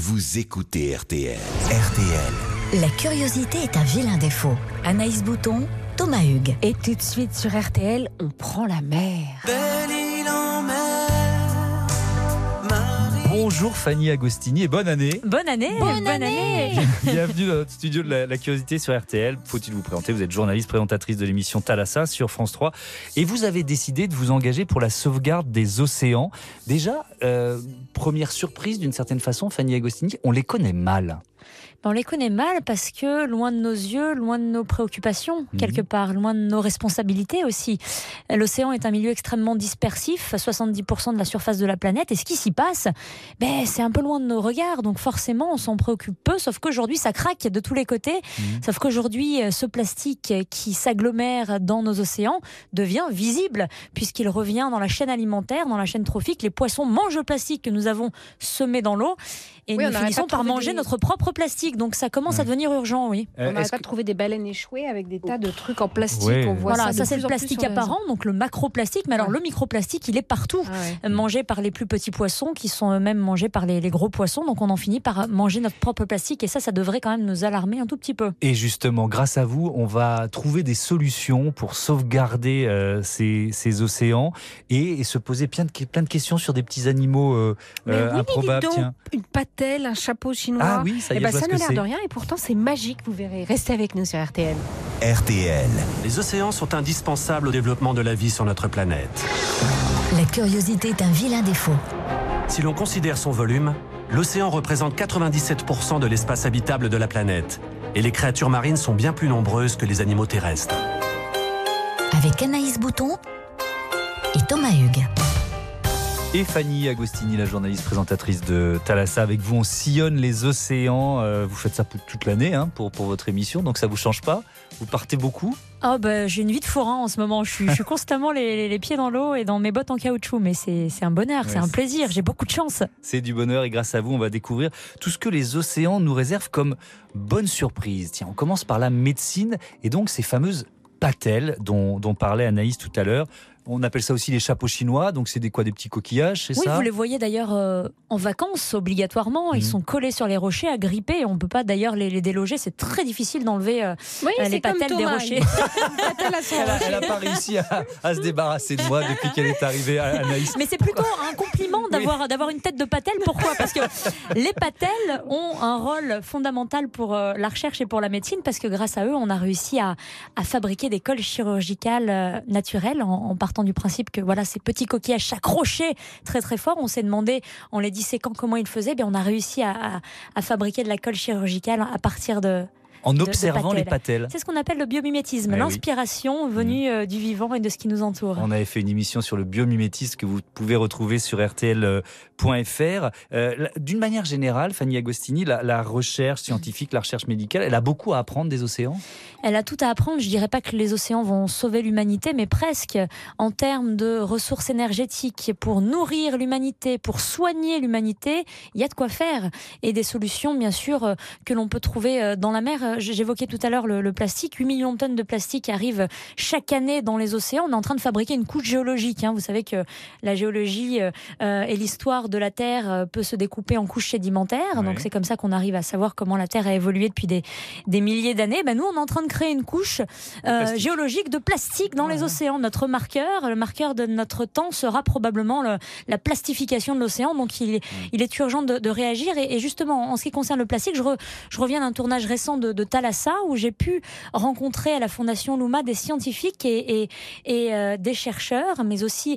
vous écoutez RTL. RTL. La curiosité est un vilain défaut. Anaïs Bouton, Thomas Hugues. Et tout de suite sur RTL, on prend la mer. Bonjour Fanny Agostini et bonne année. Bonne année. Bienvenue dans notre studio de la curiosité sur RTL. Faut-il vous présenter? Vous êtes journaliste, présentatrice de l'émission Thalassa sur France 3 et vous avez décidé de vous engager pour la sauvegarde des océans. Déjà, première surprise d'une certaine façon, Fanny Agostini, on les connaît mal. On les connaît mal parce que loin de nos yeux, loin de nos préoccupations, quelque part, loin de nos responsabilités aussi. L'océan est un milieu extrêmement dispersif, 70% de la surface de la planète, et ce qui s'y passe, c'est un peu loin de nos regards, donc forcément on s'en préoccupe peu, sauf qu'aujourd'hui ça craque de tous les côtés, sauf qu'aujourd'hui ce plastique qui s'agglomère dans nos océans devient visible, puisqu'il revient dans la chaîne alimentaire, dans la chaîne trophique. Les poissons mangent le plastique que nous avons semé dans l'eau, et nous finissons par manger notre propre plastique. Donc ça commence à devenir urgent, oui. On n'arrête pas de trouver des baleines échouées avec des tas de trucs en plastique. Ouais. On voit ça c'est le plastique apparent, donc le macroplastique. Mais alors le microplastique, il est partout, mangé par les plus petits poissons qui sont eux-mêmes mangés par les gros poissons. Donc on en finit par manger notre propre plastique, et ça devrait quand même nous alarmer un tout petit peu. Et justement, grâce à vous, on va trouver des solutions pour sauvegarder ces océans et se poser plein de questions sur des petits animaux improbables. Tiens. Une patelle, un chapeau chinois. Ah oui, ça y est, je vois ça ce n'a que l'air c'est. de rien, et pourtant c'est magique, vous verrez. Restez avec nous sur RTL. RTL. Les océans sont indispensables au développement de la vie sur notre planète. La curiosité est un vilain défaut. Si l'on considère son volume, l'océan représente 97% de l'espace habitable de la planète. Et les créatures marines sont bien plus nombreuses que les animaux terrestres. Avec Anaïs Bouton et Thomas Hugues. Et Fanny Agostini, la journaliste présentatrice de Thalassa. Avec vous, on sillonne les océans. Vous faites ça toute l'année pour votre émission, donc ça vous change pas? Vous partez beaucoup? J'ai une vie de forain en ce moment. Je suis constamment les pieds dans l'eau et dans mes bottes en caoutchouc. Mais c'est un bonheur, c'est un plaisir. J'ai beaucoup de chance. C'est du bonheur, et grâce à vous, on va découvrir tout ce que les océans nous réservent comme bonne surprise. Tiens, on commence par la médecine et donc ces fameuses patelles dont parlait Anaïs tout à l'heure. On appelle ça aussi les chapeaux chinois, donc c'est des petits coquillages, c'est ça? Oui, vous les voyez d'ailleurs en vacances, obligatoirement. Ils sont collés sur les rochers, agrippés, et on ne peut pas d'ailleurs les déloger. C'est très difficile d'enlever les patelles des rochers. Elle n'a pas réussi à se débarrasser de moi depuis qu'elle est arrivée, Anaïs. Mais c'est plutôt un compliment d'avoir une tête de patelle. Pourquoi? Parce que les patelles ont un rôle fondamental pour la recherche et pour la médecine, parce que grâce à eux, on a réussi à fabriquer des colles chirurgicales naturelles en partant du principe que ces petits coquillages s'accrochaient très très fort. On s'est demandé, en les disséquant, comment ils faisaient. On a réussi à fabriquer de la colle chirurgicale à partir en observant les patelles. C'est ce qu'on appelle le biomimétisme, l'inspiration venue du vivant et de ce qui nous entoure. On avait fait une émission sur le biomimétisme que vous pouvez retrouver sur rtl.fr. D'une manière générale, Fanny Agostini, la recherche scientifique, la recherche médicale, elle a beaucoup à apprendre des océans? Elle a tout à apprendre. Je dirais pas que les océans vont sauver l'humanité, mais presque. En termes de ressources énergétiques, pour nourrir l'humanité, pour soigner l'humanité, il y a de quoi faire. Et des solutions, bien sûr, que l'on peut trouver dans la mer. J'évoquais tout à l'heure le plastique. 8 millions de tonnes de plastique arrivent chaque année dans les océans. On est en train de fabriquer une couche géologique. Vous savez que la géologie et l'histoire de la Terre peut se découper en couches sédimentaires. Donc c'est comme ça qu'on arrive à savoir comment la Terre a évolué depuis des milliers d'années. Nous, on est en train de créer une couche géologique de plastique dans les océans. Notre marqueur, le marqueur de notre temps, sera probablement la plastification de l'océan. Donc il est urgent de réagir. Et justement, en ce qui concerne le plastique, je reviens d'un tournage récent de Thalassa, où j'ai pu rencontrer à la Fondation Luma des scientifiques et des chercheurs, mais aussi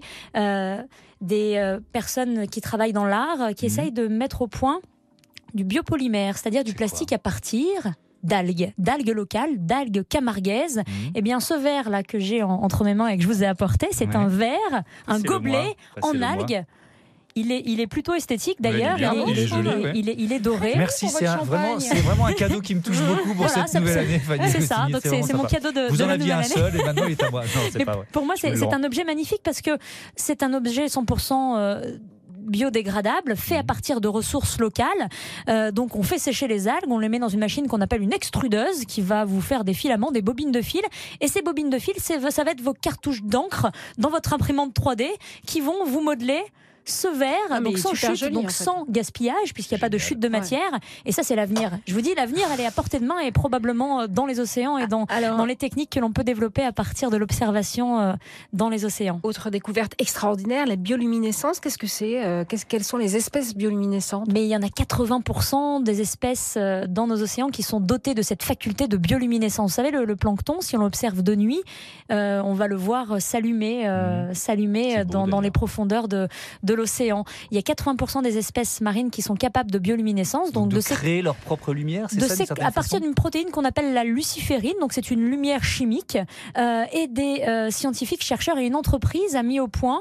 des personnes qui travaillent dans l'art, qui essayent de mettre au point du biopolymère, c'est-à-dire du plastique à partir d'algues locales, d'algues camarguaises. Et bien ce verre là que j'ai entre mes mains et que je vous ai apporté, c'est un verre, un gobelet en algues. Il est plutôt esthétique d'ailleurs. Il est doré. Merci, c'est vraiment un cadeau qui me touche beaucoup pour cette nouvelle année, Fanny. C'est ça, donc c'est mon cadeau de Vous en la aviez nouvelle un année. seul et maintenant il est à moi. Non, c'est pas vrai. Pour moi, c'est un objet magnifique parce que c'est un objet 100% biodégradable, fait à partir de ressources locales. Donc on fait sécher les algues, on les met dans une machine qu'on appelle une extrudeuse qui va vous faire des filaments, des bobines de fil. Et ces bobines de fil, ça va être vos cartouches d'encre dans votre imprimante 3D qui vont vous modeler ce verre, donc sans chute, joli, donc sans gaspillage, puisqu'il n'y a pas de chute de matière. Et ça, c'est l'avenir. Je vous dis, l'avenir, elle est à portée de main et probablement dans les océans et dans les techniques que l'on peut développer à partir de l'observation dans les océans. Autre découverte extraordinaire, la bioluminescence. Qu'est-ce que c'est ? Quelles sont les espèces bioluminescentes ? Mais il y en a 80% des espèces dans nos océans qui sont dotées de cette faculté de bioluminescence. Vous savez, le plancton, si on l'observe de nuit, on va le voir s'allumer dans les profondeurs de l'océan. Il y a 80% des espèces marines qui sont capables de bioluminescence. Donc de créer leur propre lumière, à partir d'une protéine qu'on appelle la luciférine. Donc c'est une lumière chimique. Et des scientifiques, chercheurs et une entreprise a mis au point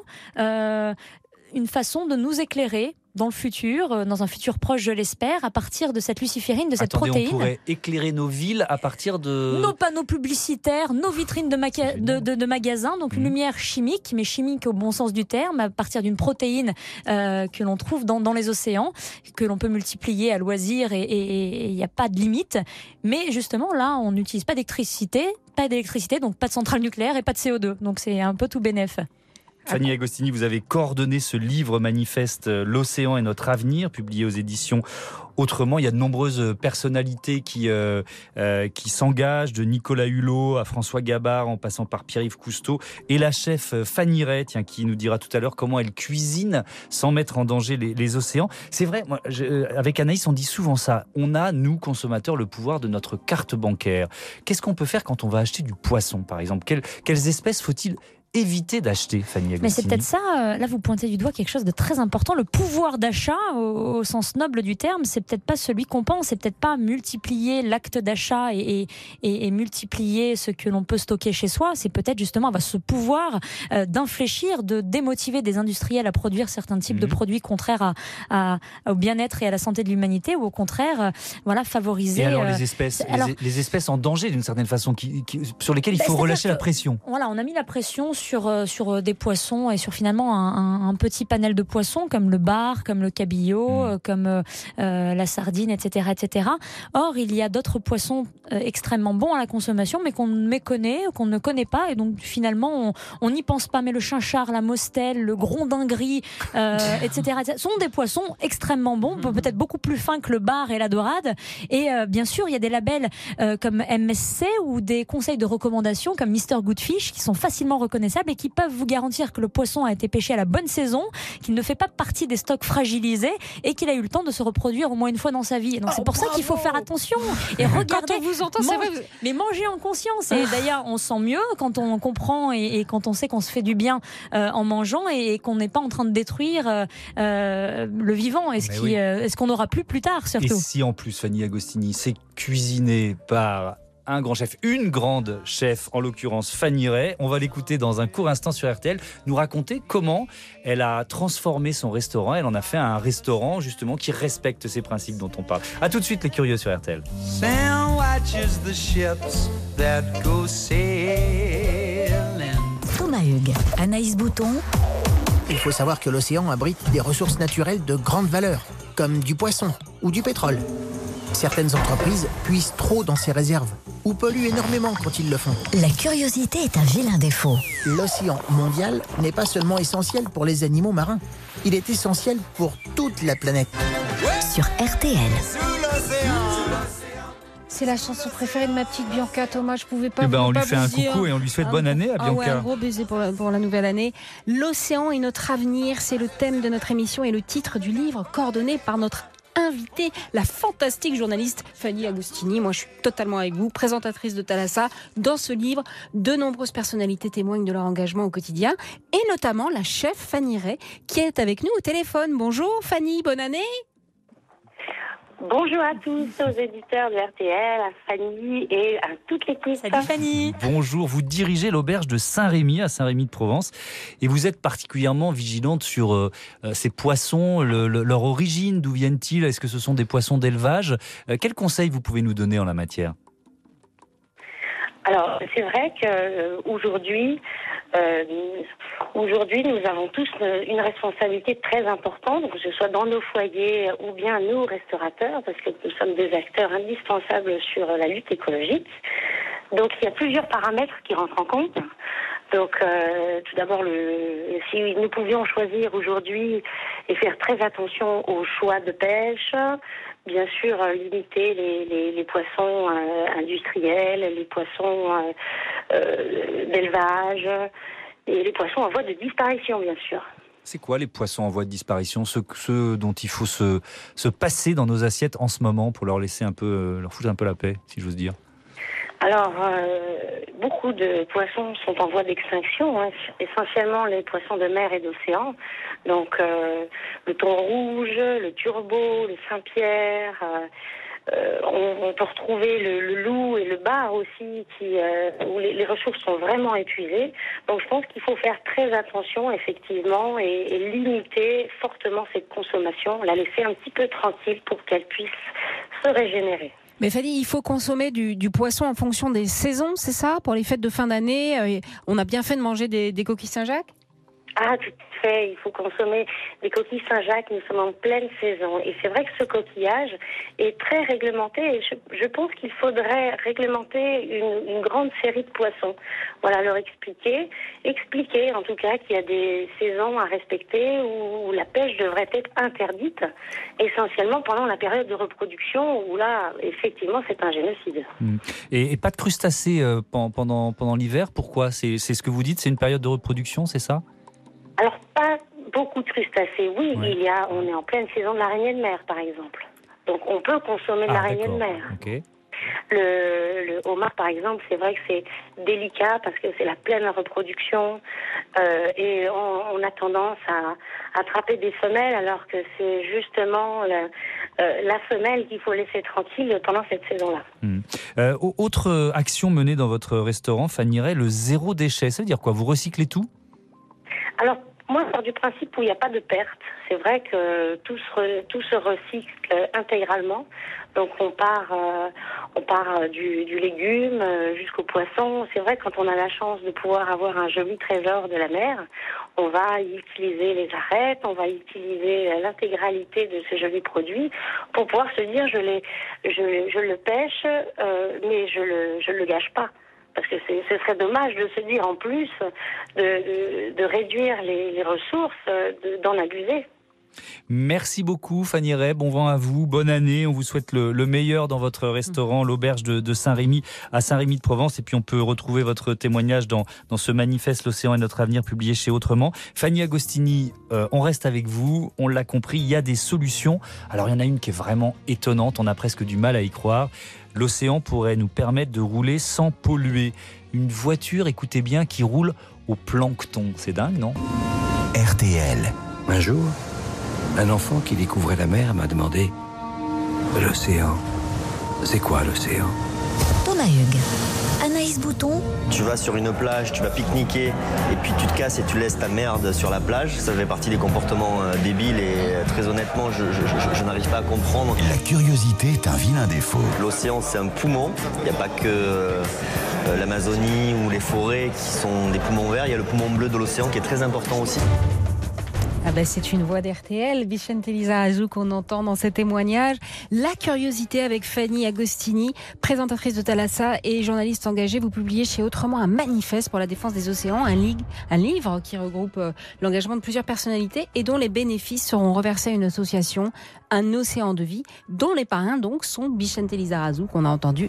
une façon de nous éclairer dans le futur, dans un futur proche, je l'espère, à partir de cette luciférine, de cette protéine. On pourrait éclairer nos villes à partir de... nos panneaux publicitaires, nos vitrines de magasins, donc une lumière chimique, mais chimique au bon sens du terme, à partir d'une protéine que l'on trouve dans les océans, que l'on peut multiplier à loisir et il n'y a pas de limite. Mais justement, là, on n'utilise pas d'électricité, donc pas de centrale nucléaire et pas de CO2. Donc c'est un peu tout bénef. Fanny Agostini, vous avez coordonné ce livre manifeste L'océan est notre avenir, publié aux éditions Autrement. Il y a de nombreuses personnalités qui s'engagent, de Nicolas Hulot à François Gabard, en passant par Pierre-Yves Cousteau, et la chef Fanny Ray, qui nous dira tout à l'heure comment elle cuisine sans mettre en danger les océans. C'est vrai, avec Anaïs, on dit souvent ça. On a, nous, consommateurs, le pouvoir de notre carte bancaire. Qu'est-ce qu'on peut faire quand on va acheter du poisson, par exemple ? Quelles espèces faut-il éviter d'acheter, Fanny Agostini? Mais c'est peut-être ça, là vous pointez du doigt quelque chose de très important. Le pouvoir d'achat, au sens noble du terme, c'est peut-être pas celui qu'on pense, c'est peut-être pas multiplier l'acte d'achat et multiplier ce que l'on peut stocker chez soi, c'est peut-être justement avoir ce pouvoir d'infléchir, de démotiver des industriels à produire certains types de produits contraires au bien-être et à la santé de l'humanité, ou au contraire, favoriser... Et alors les espèces en danger d'une certaine façon, sur lesquelles il faut relâcher la pression. Voilà, on a mis la pression sur des poissons et sur finalement un petit panel de poissons comme le bar, comme le cabillaud, comme la sardine, etc., etc. Or, il y a d'autres poissons extrêmement bons à la consommation, mais qu'on méconnaît, qu'on ne connaît pas, et donc finalement on n'y pense pas. Mais le chinchard, la mostelle, le grondin gris, etc., sont des poissons extrêmement bons, peut-être beaucoup plus fins que le bar et la dorade. Et bien sûr, il y a des labels comme MSC ou des conseils de recommandation comme Mr Good Fish qui sont facilement reconnaissables et qui peuvent vous garantir que le poisson a été pêché à la bonne saison, qu'il ne fait pas partie des stocks fragilisés et qu'il a eu le temps de se reproduire au moins une fois dans sa vie. Et donc c'est pour ça qu'il faut faire attention et regarder. Quand on vous entend, c'est vrai. Mais manger en conscience. Et d'ailleurs, on sent mieux quand on comprend et quand on sait qu'on se fait du bien en mangeant et qu'on n'est pas en train de détruire le vivant. Est-ce qu'on n'aura plus tard, surtout. Et si en plus, Fanny Agostini, c'est cuisiné par un grand chef, une grande chef, en l'occurrence Fanny Ray. On va l'écouter dans un court instant sur RTL, nous raconter comment elle a transformé son restaurant. Elle en a fait un restaurant justement qui respecte ces principes dont on parle. A tout de suite les curieux sur RTL. Thomas Hugues, Anaïs Bouton. Il faut savoir que l'océan abrite des ressources naturelles de grande valeur, comme du poisson ou du pétrole. Certaines entreprises puisent trop dans ces réserves ou polluent énormément quand ils le font. La curiosité est un vilain défaut. L'océan mondial n'est pas seulement essentiel pour les animaux marins, il est essentiel pour toute la planète. Sur RTL. C'est la chanson préférée de ma petite Bianca, Thomas. Je pouvais pas. On lui fait un coucou et on lui souhaite bonne année à Bianca. Un gros baiser pour la nouvelle année. L'océan est notre avenir, c'est le thème de notre émission et le titre du livre coordonné par notre invitée, la fantastique journaliste Fanny Agostini. Moi, je suis totalement avec vous, présentatrice de Thalassa. Dans ce livre, de nombreuses personnalités témoignent de leur engagement au quotidien, et notamment la chef Fanny Ray, qui est avec nous au téléphone. Bonjour Fanny, bonne année. Bonjour à tous, aux éditeurs de RTL, à Fanny et à toute l'équipe. Salut Fanny. Bonjour, vous dirigez l'auberge de Saint-Rémy, à Saint-Rémy-de-Provence, et vous êtes particulièrement vigilante sur ces poissons, leur origine, d'où viennent-ils? Est-ce que ce sont des poissons d'élevage? Quels conseils vous pouvez nous donner en la matière? Alors, c'est vrai qu'aujourd'hui, nous avons tous une responsabilité très importante, que ce soit dans nos foyers ou bien nos restaurateurs, parce que nous sommes des acteurs indispensables sur la lutte écologique. Donc, il y a plusieurs paramètres qui rentrent en compte. Donc, tout d'abord, si nous pouvions choisir aujourd'hui et faire très attention au choix de pêche, bien sûr, limiter les poissons industriels, les poissons d'élevage et les poissons en voie de disparition, bien sûr. C'est quoi les poissons en voie de disparition, ceux dont il faut se passer dans nos assiettes en ce moment pour leur laisser leur foutre un peu la paix, si j'ose dire? Alors, beaucoup de poissons sont en voie d'extinction, essentiellement les poissons de mer et d'océan. Donc, le thon rouge, le turbo, le Saint-Pierre. On peut retrouver le loup et le bar aussi, où les ressources sont vraiment épuisées. Donc, je pense qu'il faut faire très attention, effectivement, et limiter fortement cette consommation, la laisser un petit peu tranquille pour qu'elle puisse se régénérer. Mais Fanny, il faut consommer du poisson en fonction des saisons, c'est ça? Pour les fêtes de fin d'année, on a bien fait de manger des coquilles Saint-Jacques? Ah, tout à fait. Il faut consommer des coquilles Saint-Jacques. Nous sommes en pleine saison. Et c'est vrai que ce coquillage est très réglementé. Et je pense qu'il faudrait réglementer une grande série de poissons. Voilà, leur expliquer en tout cas qu'il y a des saisons à respecter où la pêche devrait être interdite, essentiellement pendant la période de reproduction où là, effectivement, c'est un génocide. Et pas de crustacés pendant l'hiver. Pourquoi? C'est ce que vous dites, c'est une période de reproduction, c'est ça? Alors, pas beaucoup de crustacés. Oui, ouais. On est en pleine saison de l'araignée de mer, par exemple. Donc, on peut consommer de l'araignée de mer. Okay. Le homard, par exemple, c'est vrai que c'est délicat parce que c'est la pleine reproduction et on a tendance à attraper des femelles alors que c'est justement la femelle qu'il faut laisser tranquille pendant cette saison-là. Autre action menée dans votre restaurant, Fanny Ray, le zéro déchet. Ça veut dire quoi? Vous recyclez tout? Alors, moi, je pars du principe où il n'y a pas de perte. C'est vrai que tout se recycle intégralement. Donc, on part du légume jusqu'au poisson. C'est vrai que quand on a la chance de pouvoir avoir un joli trésor de la mer, on va y utiliser les arêtes, on va utiliser l'intégralité de ce joli produit pour pouvoir se dire je le pêche, mais je le gâche pas. Parce que ce serait dommage de se dire en plus de réduire les ressources, d'en abuser. Merci beaucoup Fanny Ray, bon vent à vous, bonne année, on vous souhaite le meilleur dans votre restaurant, l'auberge de Saint-Rémy à Saint-Rémy-de-Provence, et puis on peut retrouver votre témoignage dans ce manifeste L'Océan est notre avenir publié chez Autrement. Fanny Agostini, on reste avec vous, on l'a compris, il y a des solutions. Alors il y en a une qui est vraiment étonnante, on a presque du mal à y croire. L'océan pourrait nous permettre de rouler sans polluer. Une voiture, écoutez bien, qui roule au plancton. C'est dingue, non? RTL. Un jour, un enfant qui découvrait la mer m'a demandé « L'océan, c'est quoi l'océan ?» Tonahug. Anaïs Bouton. Tu vas sur une plage, tu vas pique-niquer et puis tu te casses et tu laisses ta merde sur la plage. Ça fait partie des comportements débiles et très honnêtement, je n'arrive pas à comprendre. La curiosité est un vilain défaut. L'océan, c'est un poumon. Il n'y a pas que l'Amazonie ou les forêts qui sont des poumons verts. Il y a le poumon bleu de l'océan qui est très important aussi. Ah ben c'est une voix d'RTL, Vicente Lizarazu qu'on entend dans ces témoignages. La curiosité avec Fanny Agostini, présentatrice de Thalassa et journaliste engagée. Vous publiez chez Autrement un manifeste pour la défense des océans, un livre qui regroupe l'engagement de plusieurs personnalités et dont les bénéfices seront reversés à une association, Un océan de vie, dont les parrains donc sont Vicente Lizarazu qu'on a entendu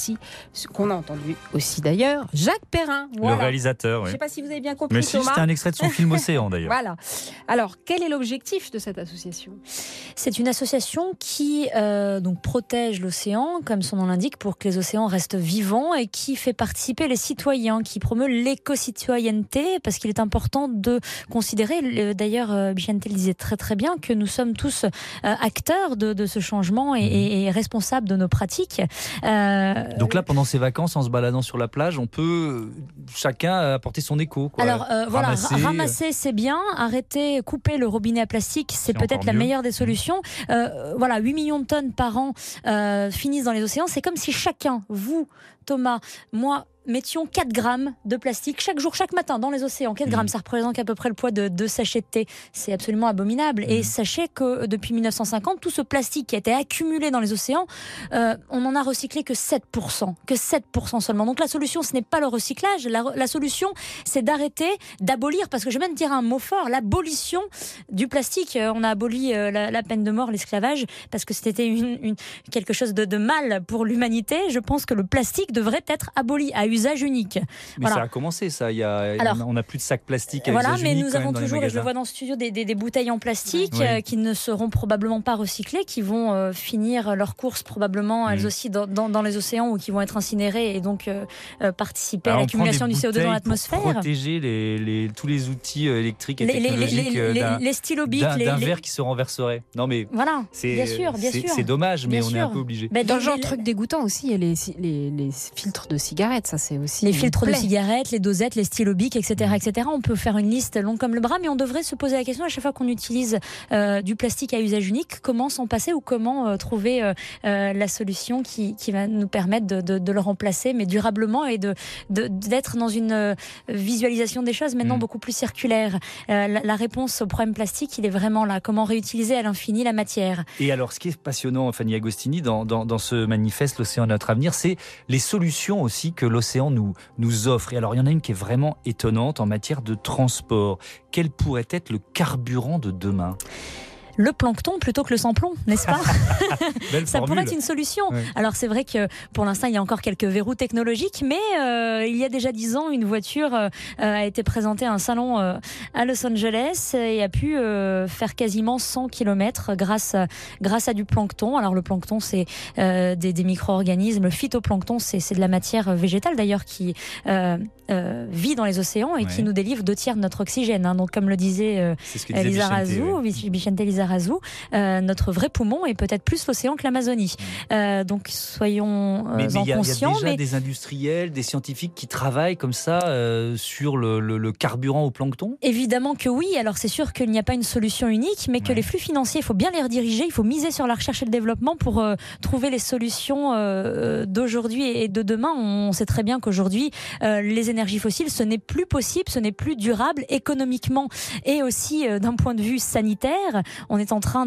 aussi d'ailleurs Jacques Perrin. Voilà. Le réalisateur. Oui. Je ne sais pas si vous avez bien compris. Mais si, Thomas. c'était un extrait de son film Océan d'ailleurs. Voilà. Alors, quel est l'objectif de cette association ? C'est une association qui donc protège l'océan, comme son nom l'indique, pour que les océans restent vivants et qui fait participer les citoyens, qui promeut l'éco-citoyenneté, parce qu'il est important de considérer, d'ailleurs Vicente le disait très très bien, que nous sommes tous acteurs de ce changement et responsables de nos pratiques. Donc là, pendant ces vacances, en se baladant sur la plage, on peut chacun apporter son éco. Quoi. Alors voilà, ramasser c'est bien, arrêter, couper le robinet à plastique, c'est peut-être la meilleure des solutions. Voilà, 8 millions de tonnes par an finissent dans les océans. C'est comme si chacun, vous, Thomas, moi, mettions 4 grammes de plastique chaque jour, chaque matin dans les océans. 4 grammes, ça représente à peu près le poids de 2 sachets de thé. C'est absolument abominable. Et sachez que depuis 1950, tout ce plastique qui a été accumulé dans les océans, on n'en a recyclé que 7%. Que 7% seulement. Donc la solution, ce n'est pas le recyclage. La solution, c'est d'arrêter, d'abolir, parce que je vais même dire un mot fort, l'abolition du plastique. On a aboli la peine de mort, l'esclavage, parce que c'était quelque chose de mal pour l'humanité. Je pense que le plastique devrait être aboli à usage unique. Mais ça a commencé, ça. On n'a plus de sacs plastiques à usage unique. Mais nous avons toujours, et je le vois dans le studio, des bouteilles en plastique qui ne seront probablement pas recyclées, qui vont finir leur course probablement elles aussi dans les océans, ou qui vont être incinérées et donc participer à l'accumulation du CO2 dans l'atmosphère. Pour protéger tous les outils électriques et technologiques les stylos bics, d'un verre qui se renverserait. Non mais voilà, bien sûr. C'est dommage, mais on est un peu obligé. Dans le genre truc dégoûtant aussi, il y a les filtres de cigarettes, ça c'est aussi les filtres de cigarettes, les dosettes, les stylos bics, etc., etc. On peut faire une liste longue comme le bras, mais on devrait se poser la question à chaque fois qu'on utilise du plastique à usage unique, comment s'en passer ou comment trouver la solution qui va nous permettre de le remplacer, mais durablement, et d'être dans une visualisation des choses maintenant beaucoup plus circulaire. La réponse au problème plastique, il est vraiment là. Comment réutiliser à l'infini la matière. Et alors, ce qui est passionnant, Fanny Agostini, dans ce manifeste L'Océan est notre avenir, c'est les solutions aussi que l'océan nous offre. Et alors, il y en a une qui est vraiment étonnante en matière de transport. Quel pourrait être le carburant de demain ? Le plancton plutôt que le sans-plomb, n'est-ce pas ? Ça formule. pourrait être une solution. Oui. Alors c'est vrai que pour l'instant il y a encore quelques verrous technologiques, mais il y a déjà 10 ans une voiture a été présentée à un salon à Los Angeles et a pu faire quasiment 100 km grâce à du plancton. Alors le plancton, c'est des micro-organismes. Le phytoplancton, c'est de la matière végétale d'ailleurs qui vit dans les océans et qui nous délivre 2/3 de notre oxygène. Donc comme le disait Vicente Lizarazu, notre vrai poumon est peut-être plus l'océan que l'Amazonie. Donc soyons en conscients. Il y a déjà des industriels, des scientifiques qui travaillent comme ça sur le carburant au plancton ? Évidemment que oui. Alors c'est sûr qu'il n'y a pas une solution unique, mais que les flux financiers, il faut bien les rediriger, il faut miser sur la recherche et le développement pour trouver les solutions d'aujourd'hui et de demain. On sait très bien qu'aujourd'hui, les énergies fossiles, ce n'est plus possible, ce n'est plus durable économiquement et aussi d'un point de vue sanitaire. On est en train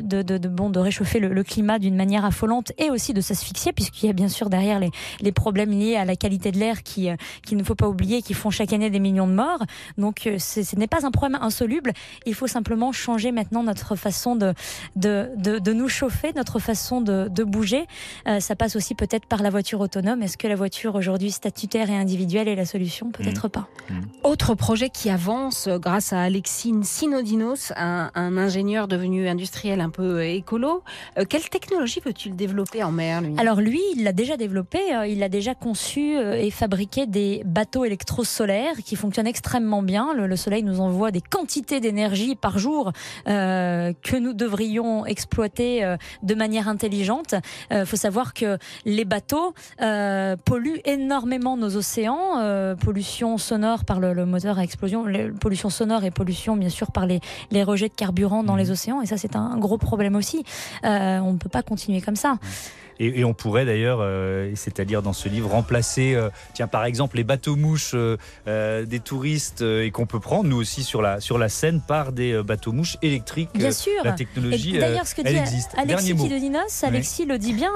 de réchauffer le climat d'une manière affolante et aussi de s'asphyxier, puisqu'il y a bien sûr derrière les problèmes liés à la qualité de l'air qu'il ne faut pas oublier, qui font chaque année des millions de morts. Donc ce n'est pas un problème insoluble. Il faut simplement changer maintenant notre façon de nous chauffer, notre façon de bouger. Ça passe aussi peut-être par la voiture autonome. Est-ce que la voiture aujourd'hui statutaire et individuelle est la solution ? Peut-être pas. Autre projet qui avance grâce à Alexis Sinodinos, un ingénieur devenu industriel un peu écolo. Quelle technologie veut-il développer en mer, lui ? Alors lui, il l'a déjà développé, il a déjà conçu et fabriqué des bateaux électrosolaires qui fonctionnent extrêmement bien. Le soleil nous envoie des quantités d'énergie par jour que nous devrions exploiter de manière intelligente. Faut savoir que les bateaux polluent énormément nos océans, pollution sonore par le moteur à explosion, pollution sonore et pollution bien sûr par les rejets de carburant dans les océans, et ça c'est un gros problème aussi. On ne peut pas continuer comme ça. Et on pourrait d'ailleurs, c'est-à-dire dans ce livre, remplacer, par exemple, les bateaux-mouches des touristes et qu'on peut prendre, nous aussi, sur la Seine, par des bateaux-mouches électriques. Bien sûr. La technologie, et d'ailleurs, ce que elle dit existe. Alexis Sinodinos le dit bien,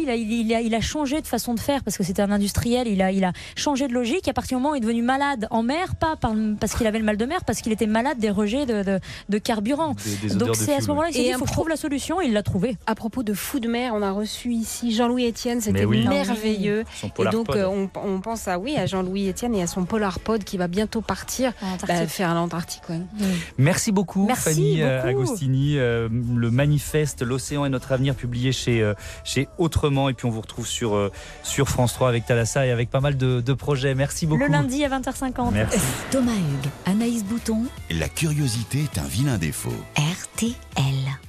il a changé de façon de faire, parce que c'était un industriel, il a changé de logique. À partir du moment où il est devenu malade en mer, pas parce qu'il avait le mal de mer, parce qu'il était malade des rejets de carburant. Donc c'est à ce moment-là qu'il faut trouver la solution, et il l'a trouvé. À propos de fous de mer, on a reçu ici Jean-Louis Etienne, c'était merveilleux. Et donc on pense à Jean-Louis Etienne et à son Polar Pod qui va bientôt partir faire l'Antarctique. Merci beaucoup Fanny Agostini. Le manifeste L'Océan est notre avenir, publié chez Autrement, et puis on vous retrouve sur France 3 avec Thalassa et avec pas mal de projets. Merci beaucoup. Le lundi à 20h50. Merci. Thomas Hugues, Anaïs Bouton. La curiosité est un vilain défaut. RTL.